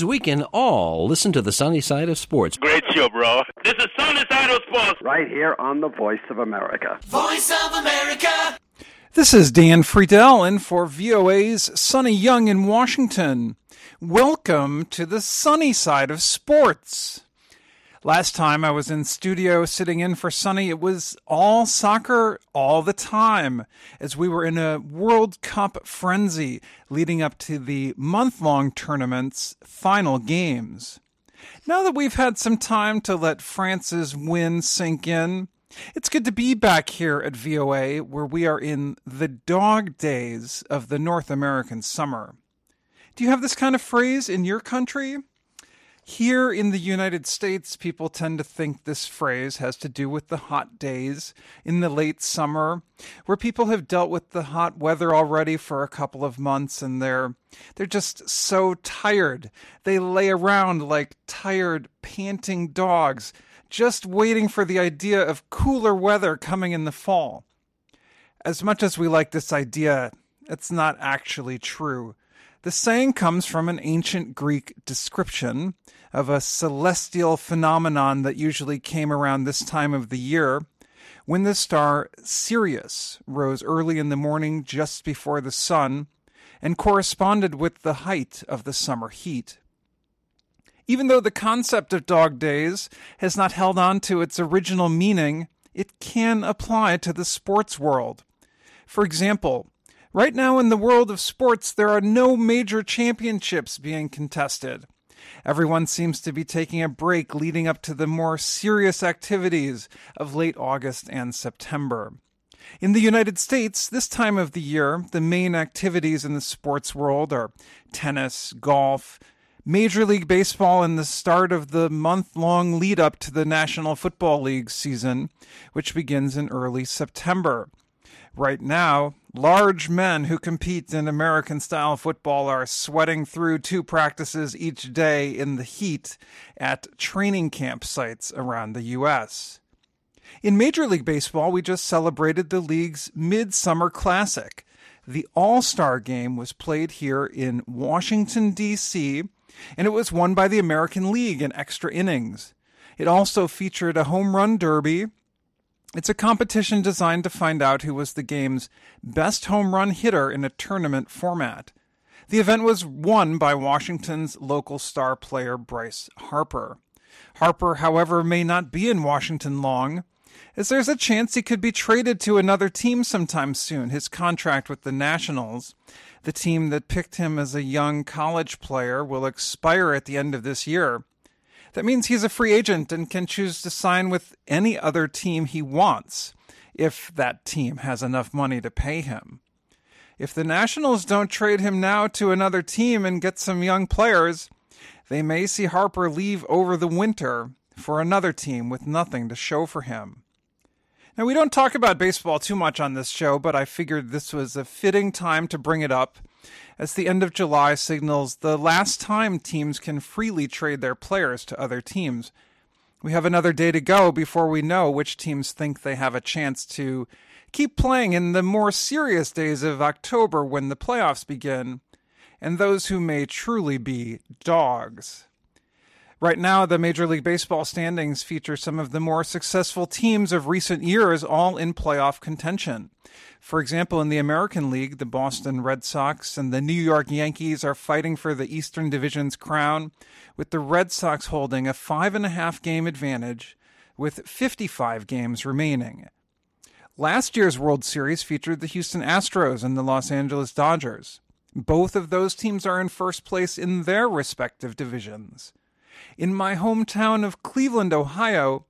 means we can all listen to the sunny side of sports. Great show, bro. This is Sunny Side of Sports. Right here on the Voice of America. Voice of America. This is Dan Friedel in for VOA's Sonny Young in Washington. Welcome to the sunny side of sports. Last time I was in studio sitting in for Sonny, it was all soccer all the time, as we were in a World Cup frenzy leading up to the month-long tournament's final games. Now that we've had some time to let France's win sink in, it's good to be back here at VOA, where we are in the dog days of the North American summer. Do you have this kind of phrase in your country? Here in the United States, people tend to think this phrase has to do with the hot days in the late summer, where people have dealt with the hot weather already for a couple of months and they're just so tired. They lay around like tired, panting dogs, just waiting for the idea of cooler weather coming in the fall. As much as we like this idea, it's not actually true. The saying comes from an ancient Greek description of a celestial phenomenon that usually came around this time of the year, when the star Sirius rose early in the morning just before the sun and corresponded with the height of the summer heat. Even though the concept of dog days has not held on to its original meaning, it can apply to the sports world. For example, right now in the world of sports, there are no major championships being contested. Everyone seems to be taking a break leading up to the more serious activities of late August and September. In the United States, this time of the year, the main activities in the sports world are tennis, golf, Major League Baseball, and the start of the month-long lead-up to the National Football League season, which begins in early September. Right now, large men who compete in American-style football are sweating through 2 practices each day in the heat at training camp sites around the U.S. In Major League Baseball, we just celebrated the league's Midsummer Classic. The All-Star Game was played here in Washington, D.C., and it was won by the American League in extra innings. It also featured a home run derby. It's a competition designed to find out who was the game's best home run hitter in a tournament format. The event was won by Washington's local star player Bryce Harper. Harper, however, may not be in Washington long, as there's a chance he could be traded to another team sometime soon. His contract with the Nationals, the team that picked him as a young college player, will expire at the end of this year. That means he's a free agent and can choose to sign with any other team he wants, if that team has enough money to pay him. If the Nationals don't trade him now to another team and get some young players, they may see Harper leave over the winter for another team with nothing to show for him. Now, we don't talk about baseball too much on this show, but I figured this was a fitting time to bring it up, as the end of July signals the last time teams can freely trade their players to other teams. We have another day to go before we know which teams think they have a chance to keep playing in the more serious days of October when the playoffs begin, and those who may truly be dogs. Right now, the Major League Baseball standings feature some of the more successful teams of recent years, all in playoff contention. For example, in the American League, the Boston Red Sox and the New York Yankees are fighting for the Eastern Division's crown, with the Red Sox holding a 5.5-game advantage with 55 games remaining. Last year's World Series featured the Houston Astros and the Los Angeles Dodgers. Both of those teams are in first place in their respective divisions. In my hometown of Cleveland, Ohio,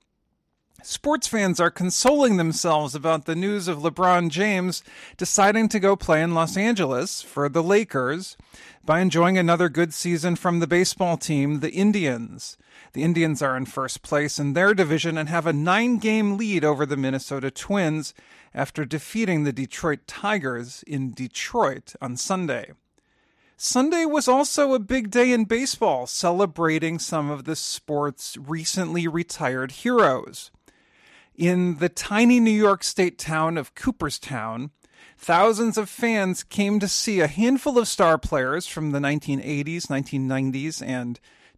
sports fans are consoling themselves about the news of LeBron James deciding to go play in Los Angeles for the Lakers by enjoying another good season from the baseball team, the Indians. The Indians are in first place in their division and have a 9-game lead over the Minnesota Twins after defeating the Detroit Tigers in Detroit on Sunday. Sunday was also a big day in baseball, celebrating some of the sport's recently retired heroes. In the tiny New York State town of Cooperstown, thousands of fans came to see a handful of star players from the 1980s, 1990s, and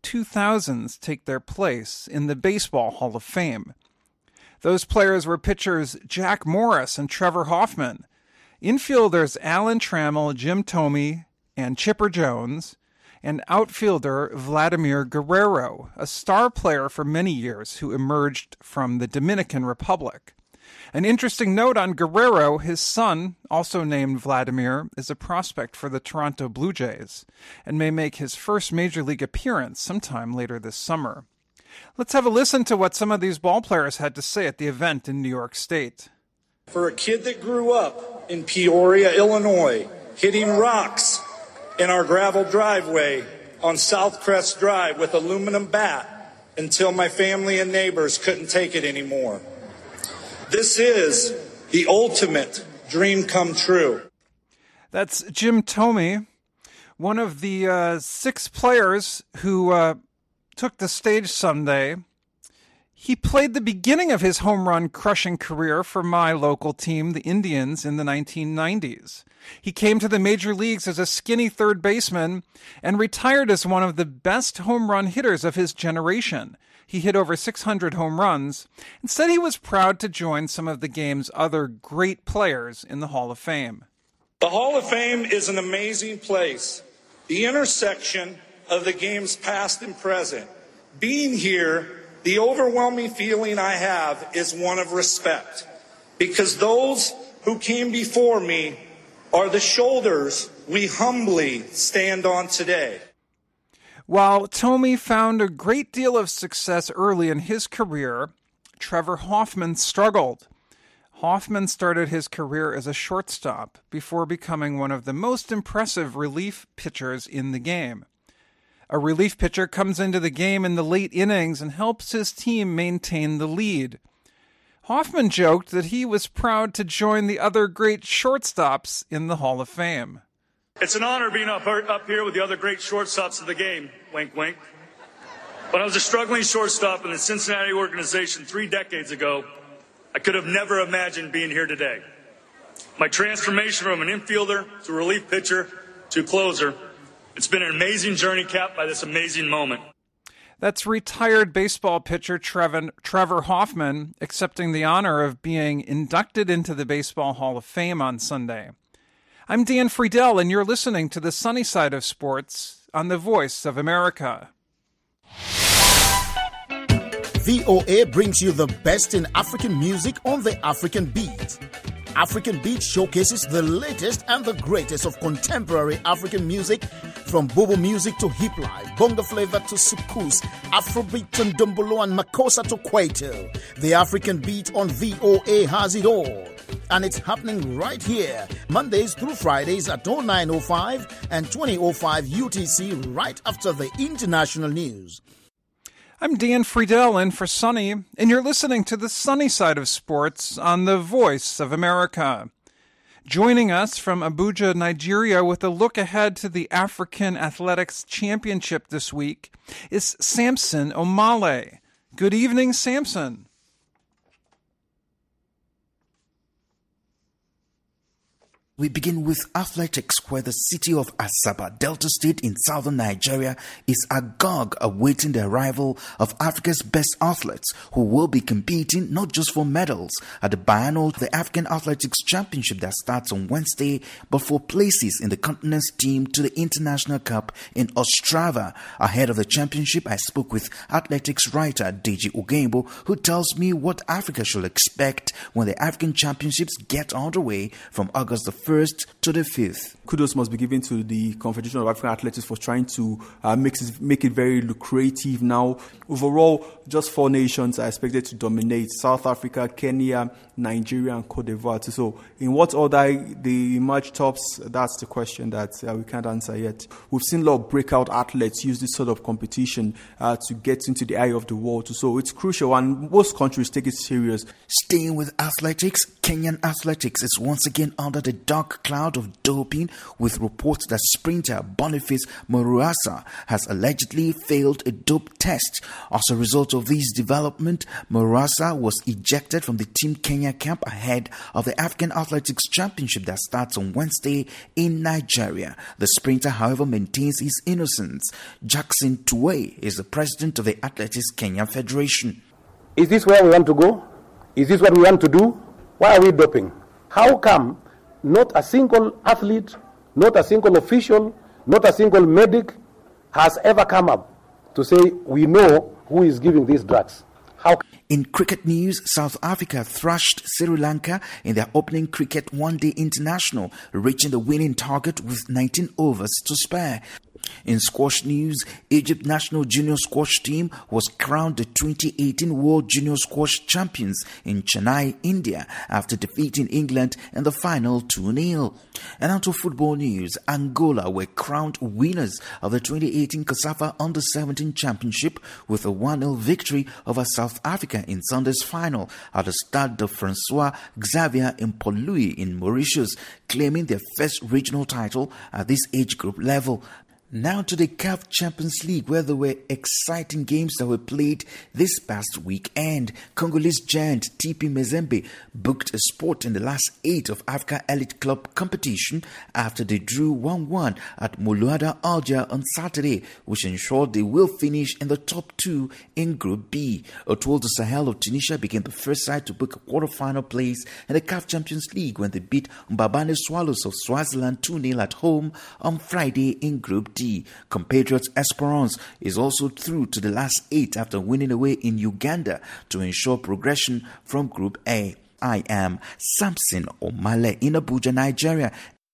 2000s take their place in the Baseball Hall of Fame. Those players were pitchers Jack Morris and Trevor Hoffman, infielders Alan Trammell, Jim Thome, and Chipper Jones, and outfielder Vladimir Guerrero, a star player for many years who emerged from the Dominican Republic. An interesting note on Guerrero, his son, also named Vladimir, is a prospect for the Toronto Blue Jays and may make his first major league appearance sometime later this summer. Let's have a listen to what some of these ball players had to say at the event in New York State. For a kid that grew up in Peoria, Illinois, hitting rocks in our gravel driveway on Southcrest Drive with aluminum bat until my family and neighbors couldn't take it anymore. This is the ultimate dream come true. That's Jim Thome, one of the 6 players who took the stage Sunday. He played the beginning of his home run crushing career for my local team, the Indians, in the 1990s. He came to the major leagues as a skinny third baseman and retired as one of the best home run hitters of his generation. He hit over 600 home runs and said he was proud to join some of the game's other great players in the Hall of Fame. The Hall of Fame is an amazing place, the intersection of the game's past and present. Being here, the overwhelming feeling I have is one of respect, because those who came before me are the shoulders we humbly stand on today. While Thome found a great deal of success early in his career, Trevor Hoffman struggled. Hoffman started his career as a shortstop before becoming one of the most impressive relief pitchers in the game. A relief pitcher comes into the game in the late innings and helps his team maintain the lead. Hoffman joked that he was proud to join the other great shortstops in the Hall of Fame. It's an honor being up here with the other great shortstops of the game, wink, wink. When I was a struggling shortstop in the Cincinnati organization 3 decades ago, I could have never imagined being here today. My transformation from an infielder to a relief pitcher to closer, it's been an amazing journey capped by this amazing moment. That's retired baseball pitcher Trevor Hoffman accepting the honor of being inducted into the Baseball Hall of Fame on Sunday. I'm Dan Friedel, and you're listening to the Sunny Side of Sports on the Voice of America. VOA brings you the best in African music on the African Beat. African Beat showcases the latest and the greatest of contemporary African music, from Bobo music to hip life, bongo flavor to soukous, Afrobeat to ndombolo and makossa to kwaito. The African Beat on VOA has it all. And it's happening right here, Mondays through Fridays at 09:05 and 20:05 UTC, right after the international news. I'm Dan Friedel in for Sunny, and you're listening to the Sunny Side of Sports on the Voice of America. Joining us from Abuja, Nigeria, with a look ahead to the African Athletics Championship this week is Samson Omale. Good evening, Samson. We begin with athletics, where the city of Asaba, Delta State in southern Nigeria, is agog awaiting the arrival of Africa's best athletes, who will be competing not just for medals at the biennial the African Athletics Championship that starts on Wednesday, but for places in the continent's team to the International Cup in Ostrava. Ahead of the championship, I spoke with athletics writer Deji Ogembo, who tells me what Africa should expect when the African Championships get underway from August the 1st to the 5th. Kudos must be given to the Confederation of African Athletics for trying to make it very lucrative now. Overall, just 4 nations are expected to dominate: South Africa, Kenya, Nigeria, and Cote d'Ivoire. So in what order they emerge tops, that's the question that we can't answer yet. We've seen a lot of breakout athletes use this sort of competition to get into the eye of the world. So it's crucial, and most countries take it serious. Staying with athletics, Kenyan athletics is once again under the dark cloud of doping, with reports that sprinter Boniface Moruasa has allegedly failed a dope test. As a result of this development, Moruasa was ejected from the Team Kenya camp ahead of the African Athletics Championship that starts on Wednesday in Nigeria. The sprinter, however, maintains his innocence. Jackson Tuwei is the president of the Athletics Kenya Federation. Is this where we want to go? Is this what we want to do? Why are we doping? How come not a single athlete, not a single official, not a single medic has ever come up to say we know who is giving these drugs? How? In cricket news, South Africa thrashed Sri Lanka in their opening cricket one-day international, reaching the winning target with 19 overs to spare. In squash news, Egypt national junior squash team was crowned the 2018 World Junior Squash Champions in Chennai, India, after defeating England in the final 2-0. And out of football news, Angola were crowned winners of the 2018 COSAFA Under-17 Championship with a 1-0 victory over South Africa in Sunday's final at the Stade de Francois Xavier in Port-Louis in Mauritius, claiming their first regional title at this age group level. Now to the CAF Champions League, where there were exciting games that were played this past weekend. Congolese giant TP Mazembe booked a spot in the last 8 of Africa Elite Club competition after they drew 1-1 at Moluada Alger on Saturday, which ensured they will finish in the top 2 in Group B. Etoile du Sahel of Tunisia became the first side to book a quarter-final place in the CAF Champions League when they beat Mbabane Swallows of Swaziland 2-0 at home on Friday in Group D. Compatriots Esperance is also through to the last 8 after winning away in Uganda to ensure progression from Group A. I am Samson Omale in Abuja, Nigeria.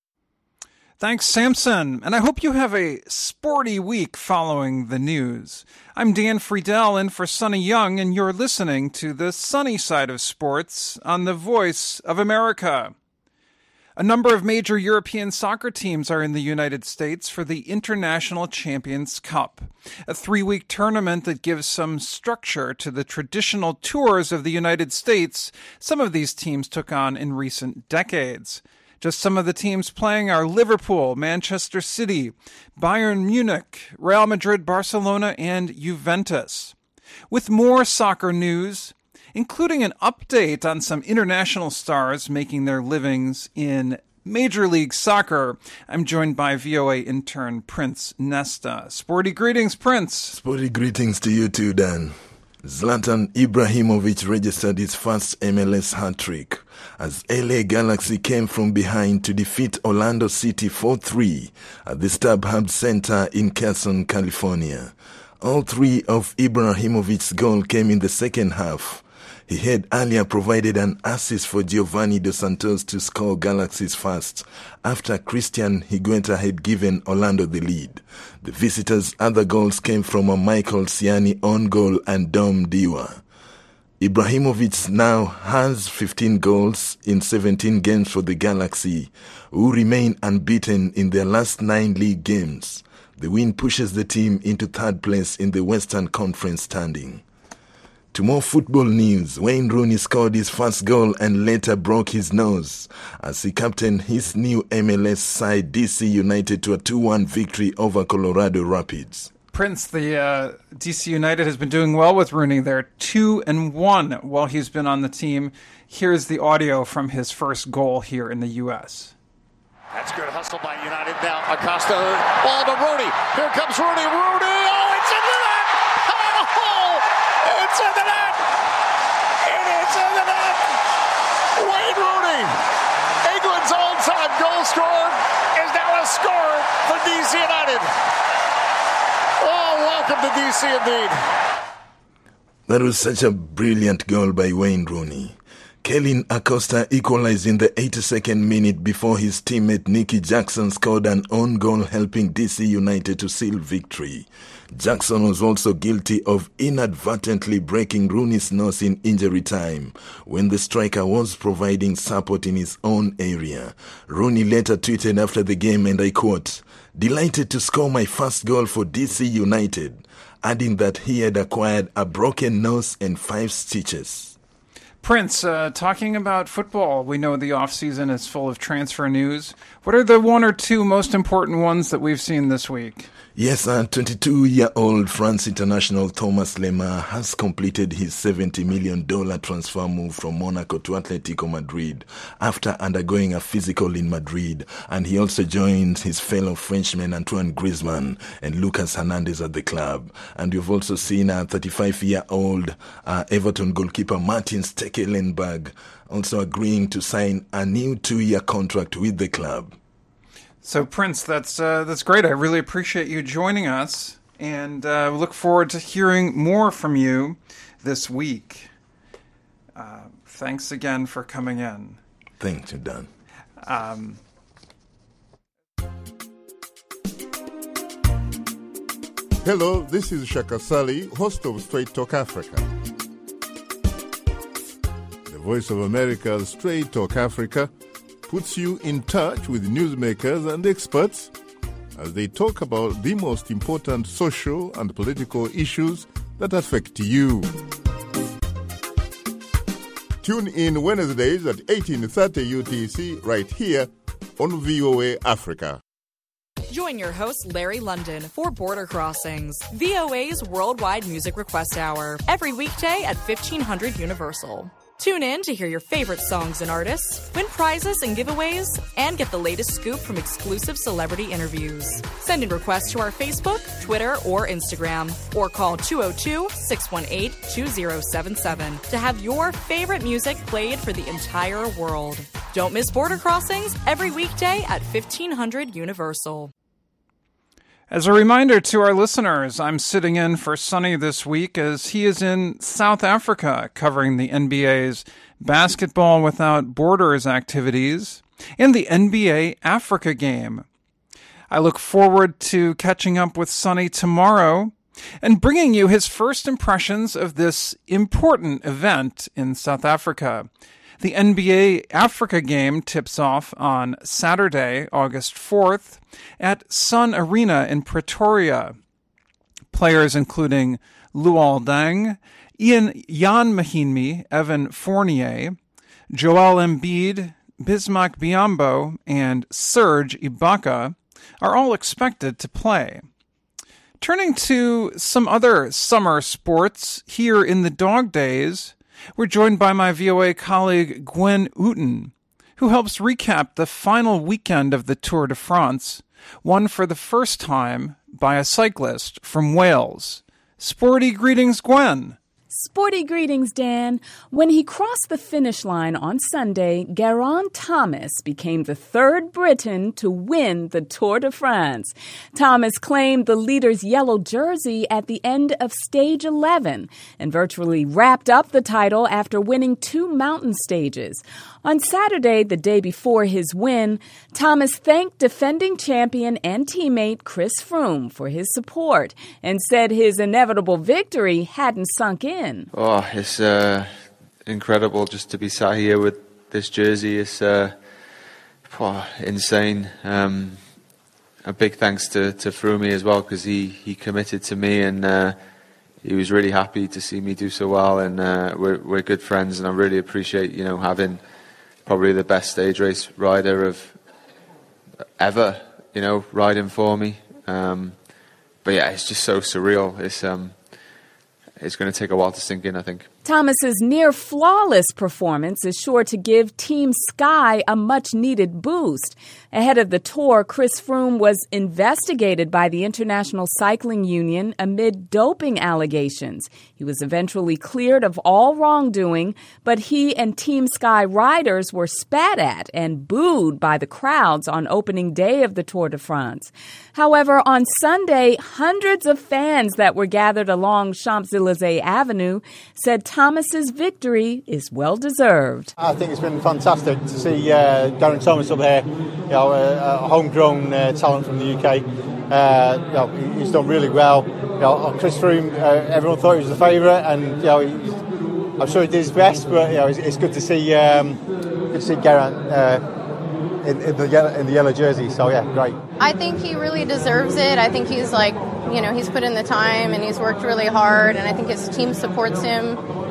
Thanks, Samson, and I hope you have a sporty week following the news. I'm Dan Friedel in for Sonny Young, and you're listening to the sunny side of sports on the Voice of America. A number of major European soccer teams are in the United States for the International Champions Cup, a 3-week tournament that gives some structure to the traditional tours of the United States some of these teams took on in recent decades. Just some of the teams playing are Liverpool, Manchester City, Bayern Munich, Real Madrid, Barcelona, and Juventus. With more soccer news, including an update on some international stars making their livings in Major League Soccer, I'm joined by VOA intern Prince Nesta. Sporty greetings, Prince. Sporty greetings to you too, Dan. Zlatan Ibrahimovic registered his first MLS hat-trick as LA Galaxy came from behind to defeat Orlando City 4-3 at the StubHub Center in Carson, California. All 3 of Ibrahimovic's goals came in the second half. He had earlier provided an assist for Giovanni Dos Santos to score Galaxy's first, after Christian Higuita had given Orlando the lead. The visitors' other goals came from a Michael Ciani own goal and Dom Diwa. Ibrahimovic now has 15 goals in 17 games for the Galaxy, who remain unbeaten in their last 9 league games. The win pushes the team into 3rd place in the Western Conference standing. To more football news, Wayne Rooney scored his first goal and later broke his nose as he captained his new MLS side DC United to a 2-1 victory over Colorado Rapids. Prince, the DC United has been doing well with Rooney. They're 2-1 while he's been on the team. Here's the audio from his first goal here in the U.S. That's good hustle by United now. Acosta, ball to Rooney. Here comes Rooney. Oh, it's in the net! Oh, it's in the net! It is in the net! Wayne Rooney, England's all-time goal scorer, is now a scorer for DC United. Oh, welcome to DC indeed. That was such a brilliant goal by Wayne Rooney. Kellyn Acosta equalized in the 82nd minute before his teammate Nicky Jackson scored an own goal, helping DC United to seal victory. Jackson was also guilty of inadvertently breaking Rooney's nose in injury time when the striker was providing support in his own area. Rooney later tweeted after the game, and I quote, "Delighted to score my first goal for DC United," adding that he had acquired a broken nose and 5 stitches. Prince, talking about football, we know the off-season is full of transfer news. What are the one or two most important ones that we've seen this week? Yes, 22-year-old France international Thomas Lemar has completed his $70 million transfer move from Monaco to Atletico Madrid after undergoing a physical in Madrid. And he also joined his fellow Frenchmen Antoine Griezmann and Lucas Hernandez at the club. And you've also seen a 35-year-old Everton goalkeeper Martin Stekelenburg also agreeing to sign a new 2-year contract with the club. So, Prince, that's great. I really appreciate you joining us, and look forward to hearing more from you this week. Thanks again for coming in. Thanks, Dan. Hello, this is Shaka Sali, host of Straight Talk Africa. The Voice of America's Straight Talk Africa puts you in touch with newsmakers and experts as they talk about the most important social and political issues that affect you. Tune in Wednesdays at 18:30 UTC right here on VOA Africa. Join your host, Larry London, for Border Crossings, VOA's worldwide music request hour, every weekday at 1500 Universal. Tune in to hear your favorite songs and artists, win prizes and giveaways, and get the latest scoop from exclusive celebrity interviews. Send in requests to our Facebook, Twitter, or Instagram, or call 202-618-2077 to have your favorite music played for the entire world. Don't miss Border Crossings every weekday at 1500 Universal. As a reminder to our listeners, I'm sitting in for Sonny this week as he is in South Africa covering the NBA's Basketball Without Borders activities and the NBA Africa game. I look forward to catching up with Sonny tomorrow and bringing you his first impressions of this important event in South Africa. The NBA Africa game tips off on Saturday, August 4th at Sun Arena in Pretoria. Players including Luol Deng, Jan Mahinmi, Evan Fournier, Joel Embiid, Bismack Biyombo, and Serge Ibaka are all expected to play. Turning to some other summer sports, here in the dog days, we're joined by my VOA colleague Gwen Uten, who helps recap the final weekend of the Tour de France, won for the first time by a cyclist from Wales. Sporty greetings, Gwen. Sporty greetings, Dan. When he crossed the finish line on Sunday, Geraint Thomas became the third Briton to win the Tour de France. Thomas claimed the leader's yellow jersey at the end of stage 11 and virtually wrapped up the title after winning 2 mountain stages. On Saturday, the day before his win, Thomas thanked defending champion and teammate Chris Froome for his support and said his inevitable victory hadn't sunk in. Oh, it's incredible just to be sat here with this jersey. It's insane. A big thanks to Froome as well, because he committed to me and he was really happy to see me do so well. And we're good friends, and I really appreciate having probably the best stage race rider of ever, riding for me. But yeah, it's just so surreal. It's going to take a while to sink in, I think. Thomas's near-flawless performance is sure to give Team Sky a much-needed boost. Ahead of the Tour, Chris Froome was investigated by the International Cycling Union amid doping allegations. He was eventually cleared of all wrongdoing, but he and Team Sky riders were spat at and booed by the crowds on opening day of the Tour de France. However, on Sunday, hundreds of fans that were gathered along Champs-Élysées Avenue said Thomas's victory is well-deserved. I think it's been fantastic to see Geraint Thomas up here, a homegrown talent from the UK. He's done really well. Chris Froome, everyone thought he was the favourite, and I'm sure he did his best. But it's good to see Geraint in the yellow jersey. So yeah, great. I think he really deserves it. I think he's he's put in the time and he's worked really hard, and I think his team supports him.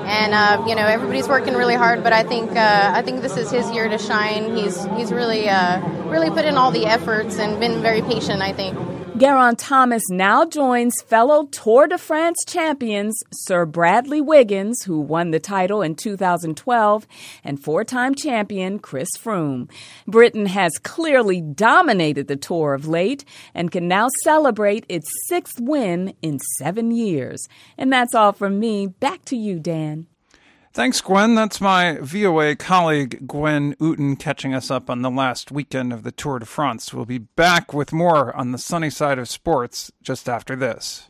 And everybody's working really hard, but I think this is his year to shine. He's really put in all the efforts and been very patient, I think. Geraint Thomas now joins fellow Tour de France champions Sir Bradley Wiggins, who won the title in 2012, and four-time champion Chris Froome. Britain has clearly dominated the Tour of late and can now celebrate its 6th win in 7 years. And that's all from me. Back to you, Dan. Thanks, Gwen. That's my VOA colleague, Gwen Ooten, catching us up on the last weekend of the Tour de France. We'll be back with more on the sunny side of sports just after this.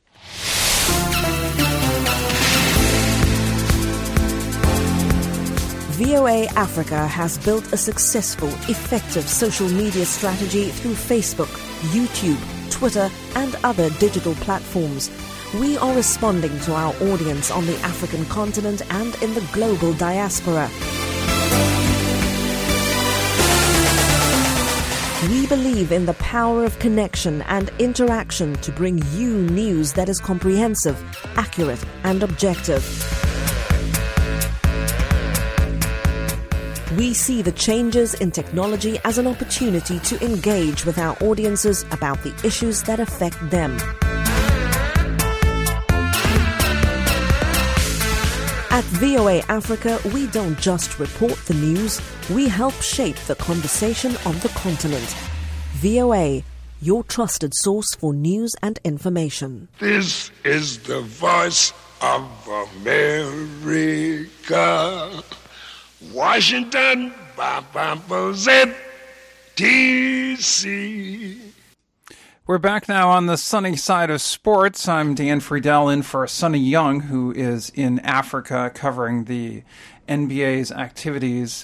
VOA Africa has built a successful, effective social media strategy through Facebook, YouTube, Twitter, and other digital platforms. We are responding to our audience on the African continent and in the global diaspora. We believe in the power of connection and interaction to bring you news that is comprehensive, accurate, and objective. We see the changes in technology as an opportunity to engage with our audiences about the issues that affect them. At VOA Africa, we don't just report the news, we help shape the conversation on the continent. VOA, your trusted source for news and information. This is the voice of America. Washington, D.C. We're back now on the sunny side of sports. I'm Dan Friedel in for Sonny Young, who is in Africa covering the NBA's activities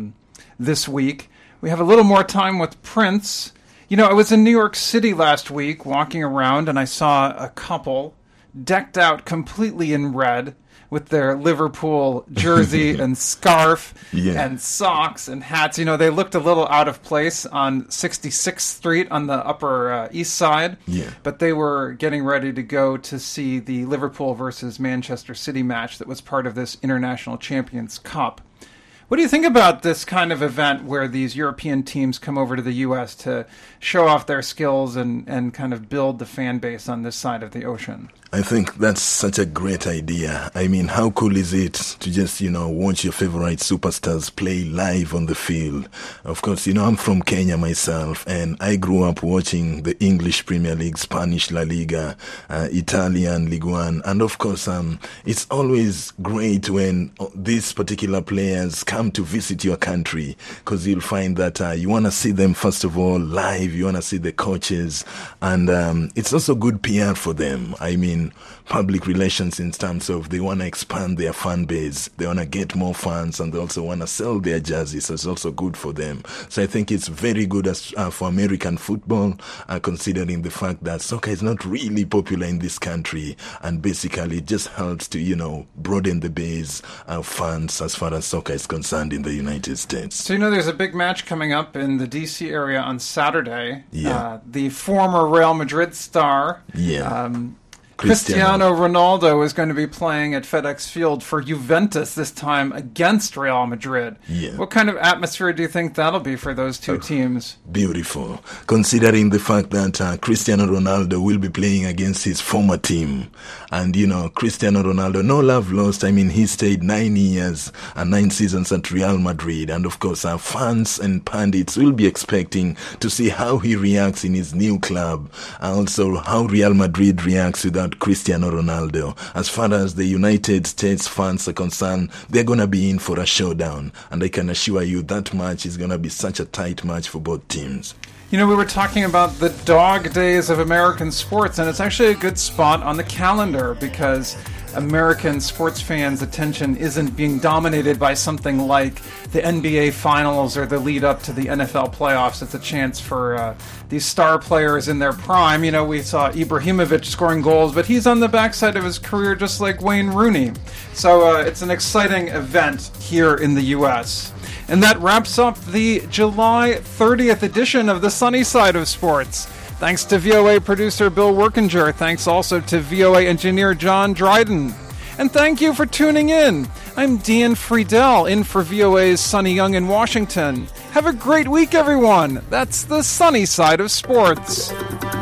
this week. We have a little more time with Prince. I was in New York City last week walking around, and I saw a couple decked out completely in red with their Liverpool jersey and scarf and socks and hats. They looked a little out of place on 66th Street on the Upper East Side. Yeah. But they were getting ready to go to see the Liverpool versus Manchester City match that was part of this International Champions Cup. What do you think about this kind of event where these European teams come over to the U.S. to show off their skills and kind of build the fan base on this side of the ocean? I think that's such a great idea. I mean, how cool is it to just, watch your favorite superstars play live on the field? Of course, I'm from Kenya myself, and I grew up watching the English Premier League, Spanish La Liga, Italian Ligue 1, and of course, it's always great when these particular players come to visit your country, because you'll find that you want to see them, first of all, live, you want to see the coaches, and it's also good PR for them. I mean, public relations in terms of they want to expand their fan base, they want to get more fans, and they also want to sell their jerseys, so it's also good for them. So I think it's very good for American football, considering the fact that soccer is not really popular in this country, and basically it just helps to, broaden the base of fans as far as soccer is concerned in the United States. So there's a big match coming up in the D.C. area on Saturday. Yeah. The former Real Madrid star. Yeah. Cristiano Ronaldo is going to be playing at FedEx Field for Juventus this time against Real Madrid. Yeah. What kind of atmosphere do you think that'll be for those two teams? Beautiful. Considering the fact that Cristiano Ronaldo will be playing against his former team. And, Cristiano Ronaldo, no love lost. I mean, he stayed 9 years and 9 seasons at Real Madrid. And, of course, our fans and pundits will be expecting to see how he reacts in his new club. Also, how Real Madrid reacts without Cristiano Ronaldo. As far as the United States fans are concerned, they're going to be in for a showdown. And I can assure you that match is going to be such a tight match for both teams. We were talking about the dog days of American sports, and it's actually a good spot on the calendar because American sports fans' attention isn't being dominated by something like the NBA Finals or the lead up to the NFL playoffs. It's a chance for these star players in their prime. We saw Ibrahimovic scoring goals, but he's on the backside of his career just like Wayne Rooney. So it's an exciting event here in the U.S. And that wraps up the July 30th edition of the Sunny Side of Sports. Thanks to VOA producer Bill Workinger. Thanks also to VOA engineer John Dryden. And thank you for tuning in. I'm Dean Friedel, in for VOA's Sonny Young in Washington. Have a great week, everyone. That's the sunny side of sports.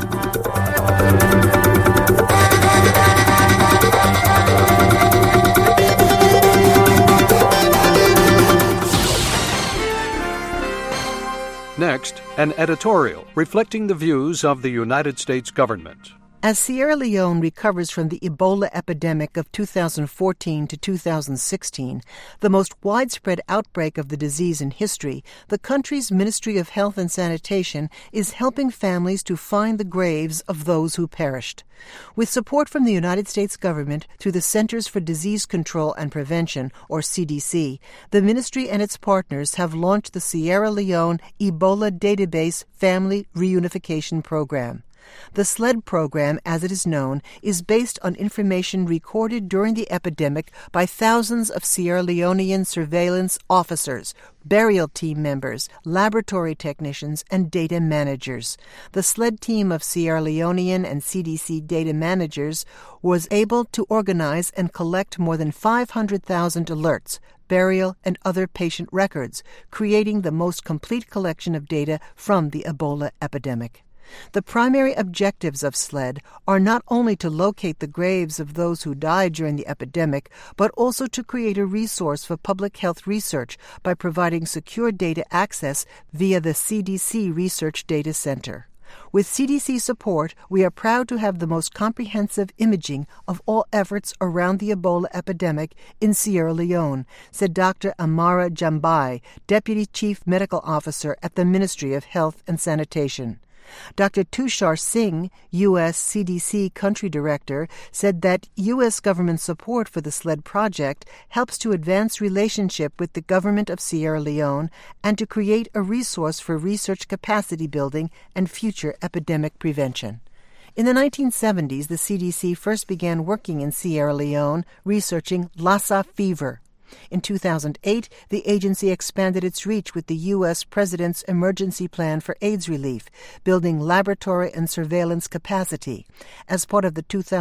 Next, an editorial reflecting the views of the United States government. As Sierra Leone recovers from the Ebola epidemic of 2014 to 2016, the most widespread outbreak of the disease in history, the country's Ministry of Health and Sanitation is helping families to find the graves of those who perished. With support from the United States government through the Centers for Disease Control and Prevention, or CDC, the ministry and its partners have launched the Sierra Leone Ebola Database Family Reunification Program. The SLED program, as it is known, is based on information recorded during the epidemic by thousands of Sierra Leonean surveillance officers, burial team members, laboratory technicians, and data managers. The SLED team of Sierra Leonean and CDC data managers was able to organize and collect more than 500,000 alerts, burial, and other patient records, creating the most complete collection of data from the Ebola epidemic. The primary objectives of SLED are not only to locate the graves of those who died during the epidemic, but also to create a resource for public health research by providing secure data access via the CDC Research Data Center. With CDC support, we are proud to have the most comprehensive imaging of all efforts around the Ebola epidemic in Sierra Leone, said Dr. Amara Jambai, Deputy Chief Medical Officer at the Ministry of Health and Sanitation. Dr. Tushar Singh, U.S. CDC Country Director, said that U.S. government support for the SLED project helps to advance relationship with the government of Sierra Leone and to create a resource for research capacity building and future epidemic prevention. In the 1970s, the CDC first began working in Sierra Leone researching Lassa fever. In 2008, the agency expanded its reach with the U.S. President's Emergency Plan for AIDS Relief, building laboratory and surveillance capacity. As part of the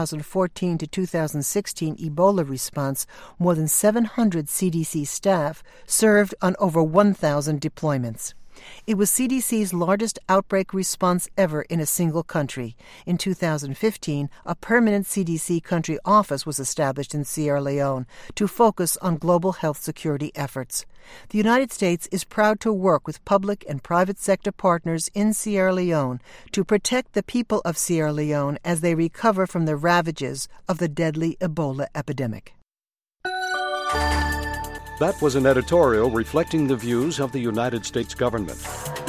2014 to 2016 Ebola response, more than 700 CDC staff served on over 1,000 deployments. It was CDC's largest outbreak response ever in a single country. In 2015, a permanent CDC country office was established in Sierra Leone to focus on global health security efforts. The United States is proud to work with public and private sector partners in Sierra Leone to protect the people of Sierra Leone as they recover from the ravages of the deadly Ebola epidemic. That was an editorial reflecting the views of the United States government.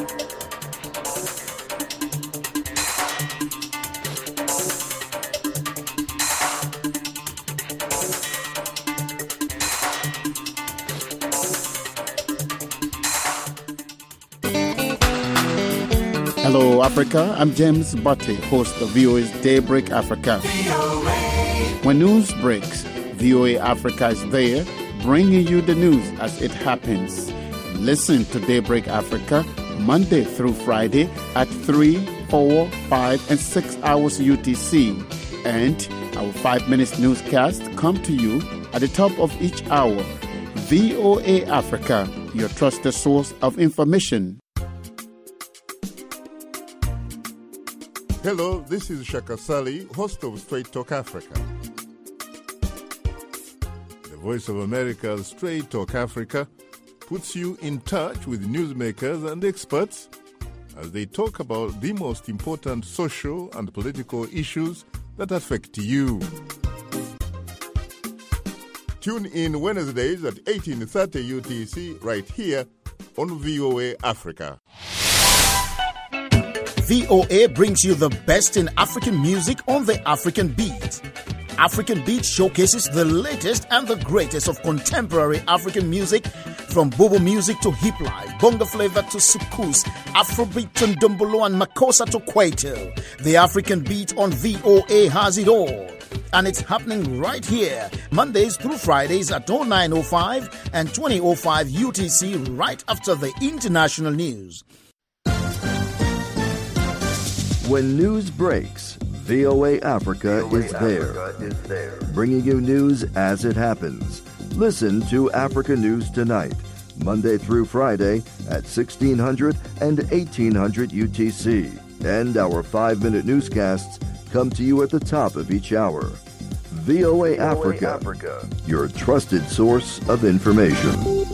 Hello, Africa. I'm James Butte, host of VOA's Daybreak Africa. When news breaks, VOA Africa is there, bringing you the news as it happens. Listen to Daybreak Africa Monday through Friday at 3, 4, 5, and 6 hours UTC. And our 5-minute newscast come to you at the top of each hour. VOA Africa, your trusted source of information. Hello, this is Shaka Sali, host of Straight Talk Africa. The Voice of America's Straight Talk Africa puts you in touch with newsmakers and experts as they talk about the most important social and political issues that affect you. Tune in Wednesdays at 18:30 UTC right here on VOA Africa. VOA brings you the best in African music on the African Beat. African Beat showcases the latest and the greatest of contemporary African music, from Bobo music to hip life, bongo flavor to soukous, Afrobeat and Dumbolo and Makossa to Kwaito. The African Beat on VOA has it all. And it's happening right here, Mondays through Fridays at 09:05 and 20:05 UTC, right after the international news. When news breaks, VOA Africa is there, bringing you news as it happens. Listen to Africa News Tonight, Monday through Friday at 1600 and 1800 UTC. And our 5-minute newscasts come to you at the top of each hour. VOA Africa, your trusted source of information.